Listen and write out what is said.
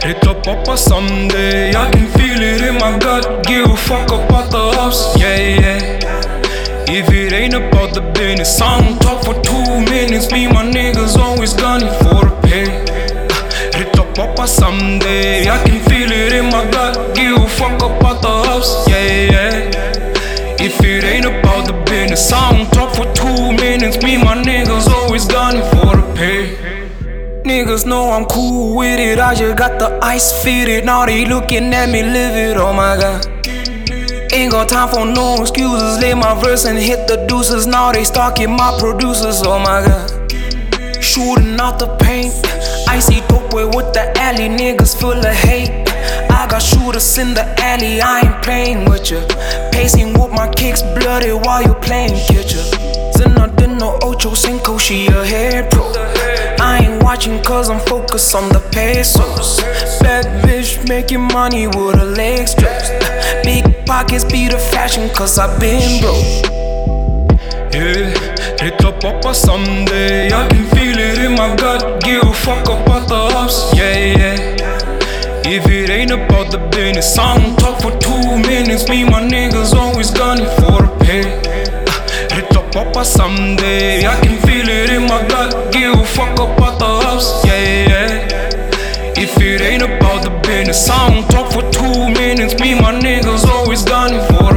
Hit up Papa someday, I can feel it in my gut. Give a fuck about the ups, yeah, yeah. If it ain't about the business, I don't talk for 2 minutes. Me and my niggas always gunning for the pay. Hit up Papa someday, I can feel it in my gut. Give a fuck about the ups, yeah, yeah. If it ain't about the business, I don't talk for 2 minutes. Me and my niggas always gunning for the pay. Niggas know I'm cool with it, I just got the ice fitted. Now they looking at me live it, oh my god. Ain't got time for no excuses, lay my verse and hit the deuces. Now they stalking my producers, oh my god. Shooting out the paint, icy dope way with the alley, niggas full of hate. I got shooters in the alley, I ain't playing with ya. Pacing with my kicks bloody while you playing catcher. Zenadino, Ocho Cinco, she a head pro. I ain't watching cause I'm focused on the pesos. Bad bitch making money with her legs stretched. Big pockets be the fashion cause I been broke. Yeah, hit up Papa someday, I can feel it in my gut. Give a fuck about the ups, yeah, yeah. If it ain't about the business, I don't talk for 2 minutes. Me and my niggas always gunning for the pay. Hit up Papa someday, I can feel it in my gut. Give a fuck about the ups, yeah, yeah. If it ain't about the business, I don't talk for 2 minutes. Me and my niggas always gunning for